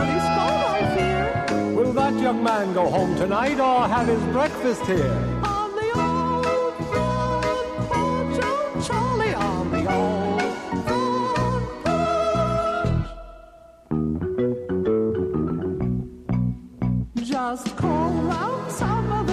Charlie Scott, I fear. Will that young man go home tonight or have his breakfast here? On the old front porch, oh Charlie, on the old front porch. Just call round some of the